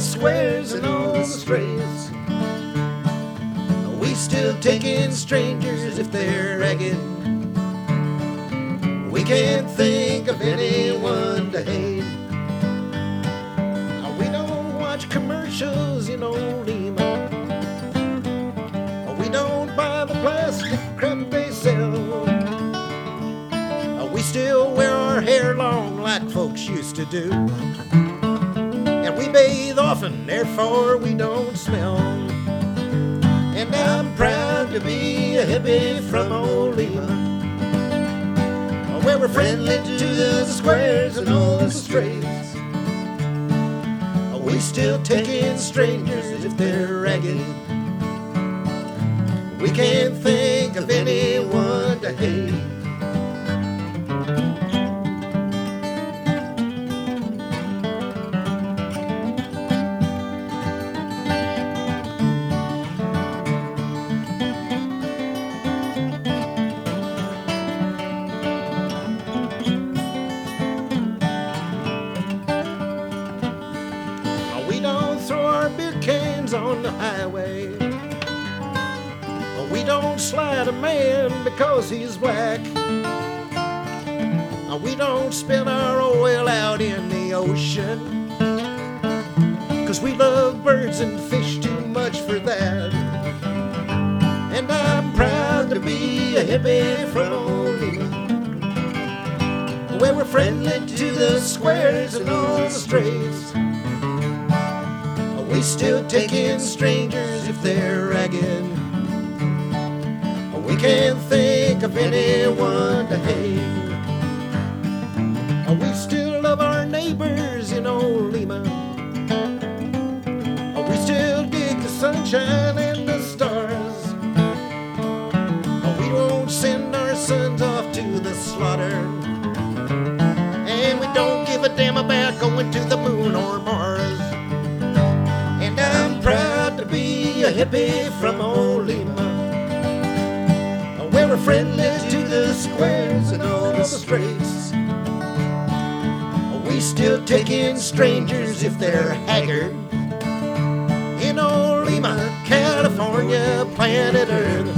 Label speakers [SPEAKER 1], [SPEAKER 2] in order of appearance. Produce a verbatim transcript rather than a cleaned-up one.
[SPEAKER 1] squares and all the strays. We still take in strangers if they're ragged. We can't think of anyone to hate. We don't watch commercials in old Lima. We don't buy the plastic crap they sell. We still wear our hair long like folks used to do. And we bathe often, therefore we don't smell. And I'm proud to be a hippie from old Lima, where we're friendly to the squares and all the strays. We still take in strangers if they're ragged. We can't think of anyone to hate. Cans on the highway. We don't slide a man because he's black. We don't spill our oil out in the ocean, 'cause we love birds and fish too much for that. And I'm proud to be a hippie from old Lima, where we're friendly to the squares and all the strays. We still take in strangers if they're ragged. We can't think of anyone to hate. We still love our neighbors in old Lima. We still dig the sunshine and the stars. We won't send our sons off to the slaughter. And we don't give a damn about going to the moon or Mars. A hippie from old Lima, where we're friendly to the squares and all the strays. We still take in strangers if they're haggard. In old Lima, California, planet Earth.